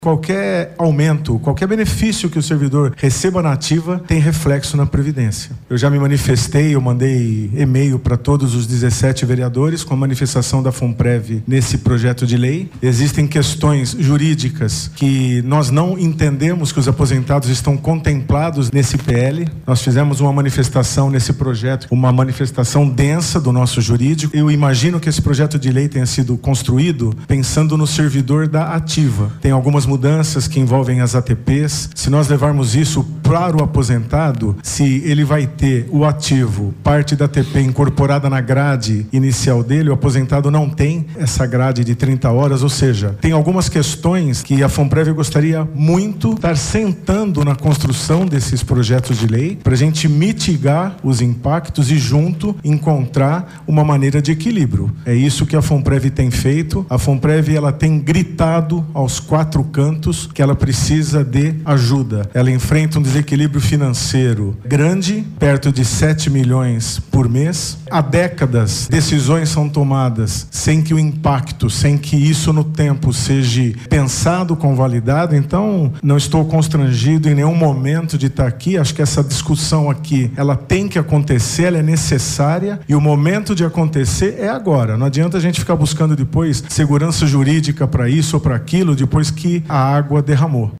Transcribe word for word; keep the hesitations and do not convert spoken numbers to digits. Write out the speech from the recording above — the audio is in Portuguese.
Qualquer aumento, qualquer benefício que o servidor receba na ativa tem reflexo na Previdência. Eu já me manifestei, eu mandei e-mail para todos os dezessete vereadores com a manifestação da FUNPREV nesse projeto de lei. Existem questões jurídicas que nós não entendemos que os aposentados estão contemplados nesse P L. Nós fizemos uma manifestação nesse projeto, uma manifestação densa do nosso jurídico. Eu imagino que esse projeto de lei tenha sido construído pensando no servidor da ativa. Tem algumas mudanças que envolvem as A T Ps. Se nós levarmos isso para o aposentado, se ele vai ter o ativo, parte da A T P incorporada na grade inicial dele, o aposentado não tem essa grade de trinta horas, ou seja, tem algumas questões que a FUNPREV gostaria muito estar sentando na construção desses projetos de lei para a gente mitigar os impactos e junto encontrar uma maneira de equilíbrio. É isso que a FUNPREV tem feito. A FUNPREV ela tem gritado aos quatro cantos que ela precisa de ajuda. Ela enfrenta um desequilíbrio financeiro grande, perto de sete milhões por mês. Há décadas, decisões são tomadas sem que o impacto, sem que isso no tempo seja pensado, convalidado. Então, não estou constrangido em nenhum momento de estar aqui. Acho que essa discussão aqui, ela tem que acontecer, ela é necessária e o momento de acontecer é agora. Não adianta a gente ficar buscando depois segurança jurídica para isso ou para aquilo, depois que a água derramou.